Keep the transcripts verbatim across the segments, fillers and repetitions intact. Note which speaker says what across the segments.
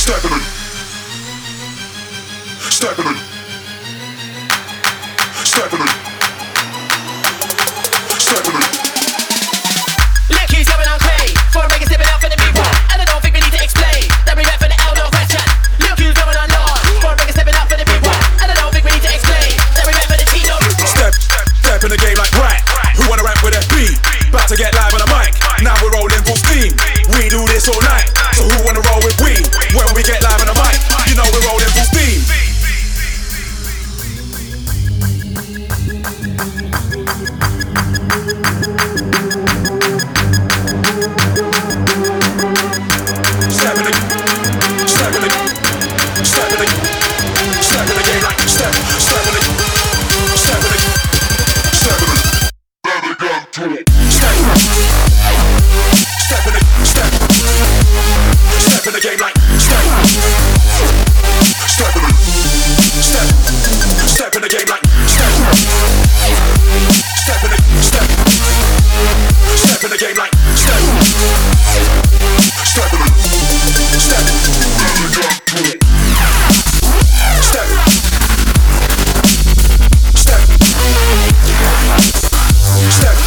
Speaker 1: stepping it, stepping it, stepping it, stepping it.
Speaker 2: Look who's going on Clay, for a reggae stepping out for the big one. And I don't think we need to explain that we rap for the L, no question. Look who's going on Lord, for a reggae stepping out for the big one. And I don't think we need to explain that we rap for the T, no.
Speaker 3: Step, step in the game like right. Who wanna rap with a beat? About to get live on a mic. Now we're rolling full steam. We do this all night. So who wanna roll with we? When we get live on a mic, you know we're rolling full steam. Step in the, step in the, step in the, step in the game like step, step in the, step in the, step in the. Step, step in the, step, step in the game like step, step in the, step, step in the game like step, step in the, step, step in the game like step, step in the, step, step, step, step.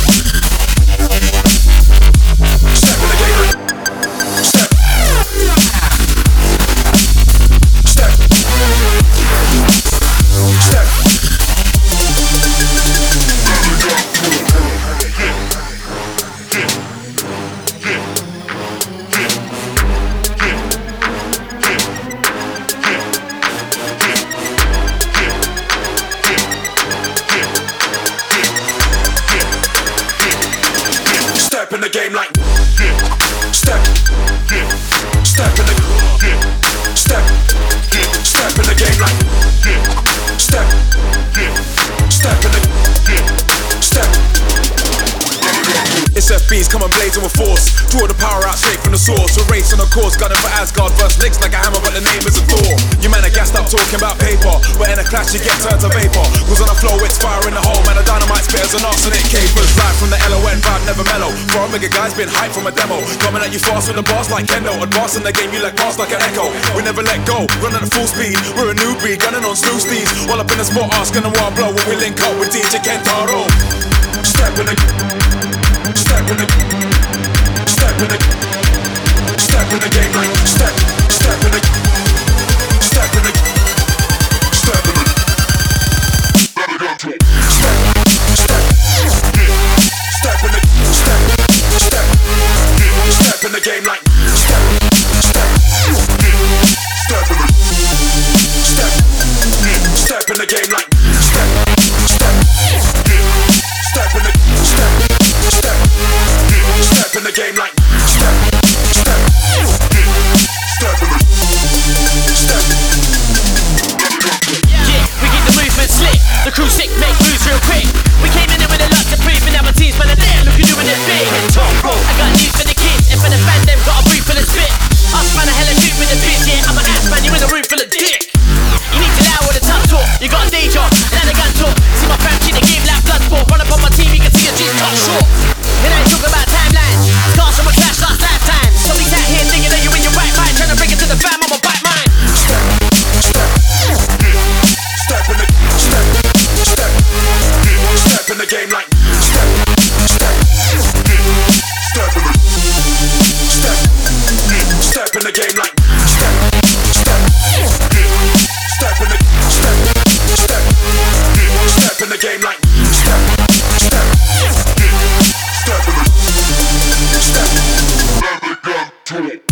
Speaker 3: Step in the game like step, step in the step, step in the game like step, step in the step. It's F B's coming blazing with force. Draw the power out straight from the source. A race on a course, gunning for Asgard. Burst licks like a hammer, but the name isn't Thor. You man are gassed up talking about paper, but in a clash you get turned to vapor. Cause on the flow it's fire in the hole. Man, a dynamite spitters and arsenic capers. Live from the L O N, vibe never mellow. For a bigger guy's been hyped from a demo. Coming at you fast with the bars like Kendo. Advancing the game, you let pass like an echo. We never let go, running at full speed. We're a new breed, gunning on snooze steeds. All up in the spot, asking them what blow when we link up with D J Kentaro. Step in the, step in the, step in the, step in the game like step, step in the, step in the, step in the, step, step, step in the, step, step, step in the game like step, step, step in the, step, step in the game like step, step, step in the, step, step, step in the game like step, step, step in the, step.
Speaker 2: Yeah, we keep the movement slick. The crew sick, make moves real quick. We came in there with a lot to prove, and now my team's man are there. Look who doing it big. Top roll. I got news for the kids, and for the fan, them got a brief for the spit. Us man a hella shoot with the biz, yeah. I'm an ass man, you in a room full of dick. You need to allow all the tough talk. You got a day job, now they got talk. See my fam in the game like blood sport. Run up on my team, you can see a G's cut short. Then I talk about timelines. Scars from a clash last lifetime. Somebody's out here thinking that you're in your right mind, trying to bring it to the fam, I'm a bite mine.
Speaker 1: Step, step, step in the, step, step, step in the game like step, step, step in the, step, step in the game like step, step, step in the, step, step, step in the game like step, step, step in the, step. Let the gun talk.